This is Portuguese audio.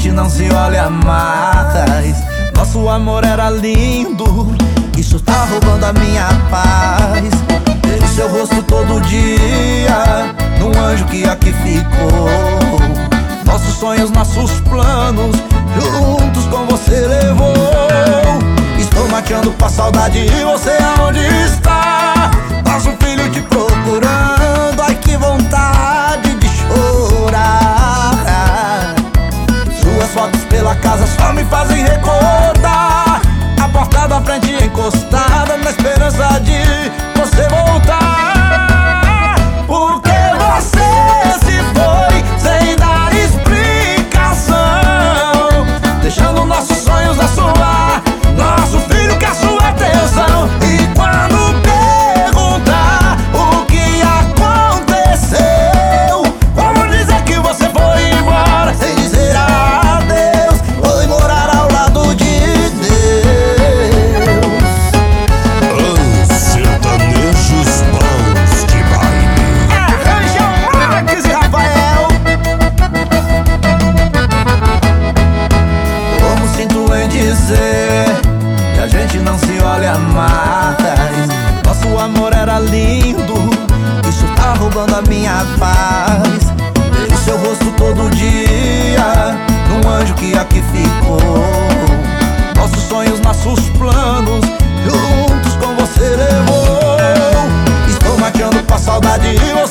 gente não se olha mais. Nosso amor era lindo, isso tá roubando a minha paz. Vejo seu rosto todo dia, num anjo que aqui ficou. Nossos sonhos, nossos planos, juntos com você levou. Estou mateando pra saudade e você aonde está? Nosso filho te procurando, ai que vontade de chorar. Suas fotos pela casa só me fazem recordar a porta da frente encostada, na esperança de você voltar. Porque você se foi sem dar explicação, deixando nossos sonhos a soar. Nosso filho quer sua atenção. E quando perguntar o que aconteceu, vamos dizer que você foi embora sem dizer adeus. Foi morar ao lado de Deus. Os sertanejos bons de baile. Arranja Marques e Rafael. Como sinto em dizer que a gente não se olha mais. Nosso amor era lindo, isso tá roubando a minha paz. Vejo seu rosto todo dia, num anjo que aqui ficou. Nossos sonhos, nossos planos, juntos com você levou. Estou mateando pra saudade e